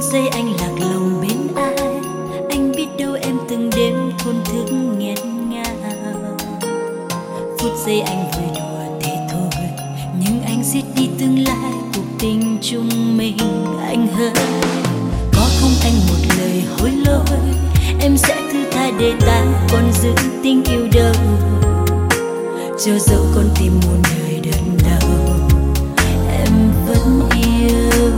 giây anh lạc lòng bên ai, anh biết đâu em từng đêm thổn thức nghẹn ngào. Phút giây anh vui đùa thế thôi, nhưng anh giết đi tương lai cuộc tình chung mình. Anh hỡi, có không anh một lời hối lỗi, em sẽ thứ tha để ta còn giữ tình yêu đâu. Cho dẫu con tim muôn đời đớn đau, em vẫn yêu.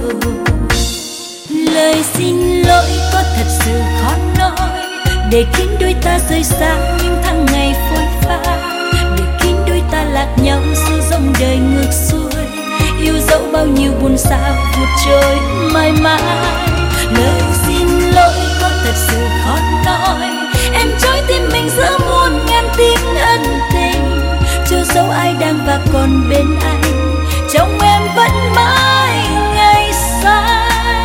Lời xin lỗi có thật sự khó nói, để khiến đôi ta rời xa những tháng ngày phôi pha, để khiến đôi ta lạc nhau giữa dòng đời ngược xuôi. Yêu dẫu bao nhiêu buồn sao vụt trôi mãi mãi. Lời xin lỗi có thật sự khó nói, em trói tim mình giữa muôn ngàn tiếng ân tình. Cho dẫu ai đang và còn bên anh, trong em vẫn mãi ngày sai.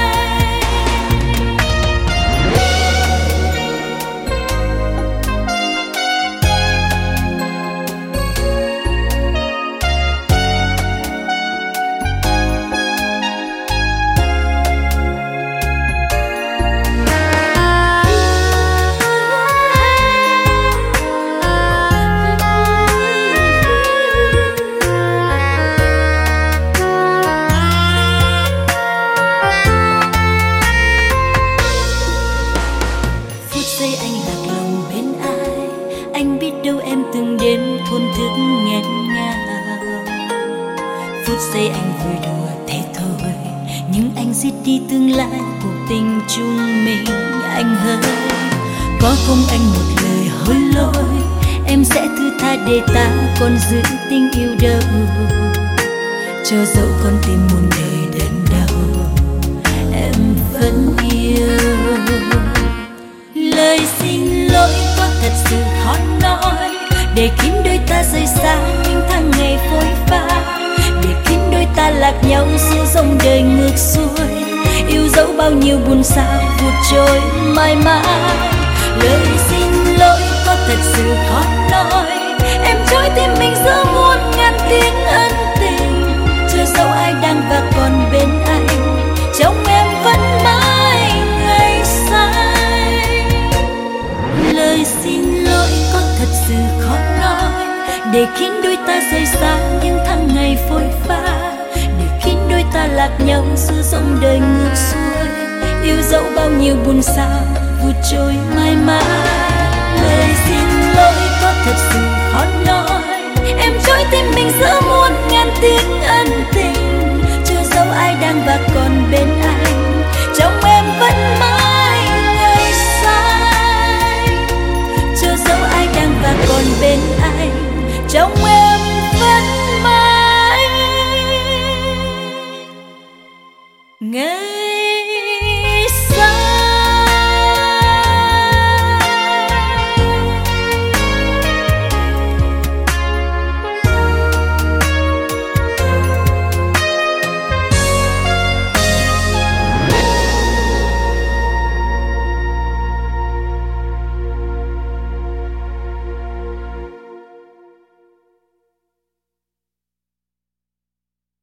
Thổn thức nghẹn ngào. Phút giây anh vui đùa thế thôi, nhưng anh giết đi tương lai cuộc tình chung mình. Anh hỡi, có không anh một lời hối lỗi, em sẽ thứ tha để ta còn giữ tình yêu đâu. Cho dẫu con tim muôn đời đớn đau, em vẫn yêu. Lời xin lỗi có thật sự khó nói, để khiến đôi ta rời xa những tháng ngày phôi pha, để khiến đôi ta lạc nhau giữa dòng đời ngược xuôi. Yêu dẫu bao nhiêu buồn sao vụt trôi mãi mãi. Lời xin lỗi có thật sự khó nói, em trói tim mình giữa muôn ngàn tiếng ân tình. Cho dẫu ai đang và còn bên anh, trong em vẫn mãi ngày sai. Lời xin lỗi có thật sự khó nói, để khiến đôi ta rời xa những tháng ngày phôi pha, để khiến đôi ta lạc nhau giữa dòng đời ngược xuôi. Yêu dẫu bao nhiêu buồn sao vụt trôi mãi mãi. Lời xin lỗi có thật sự khó nói, em trói tim mình giữa muôn ngàn tiếng ân tình. Cho dẫu ai đang và còn bên anh, trong em vẫn mãi ngày sai. Cho dẫu ai đang và còn bên anh, trong em vẫn mãi ngày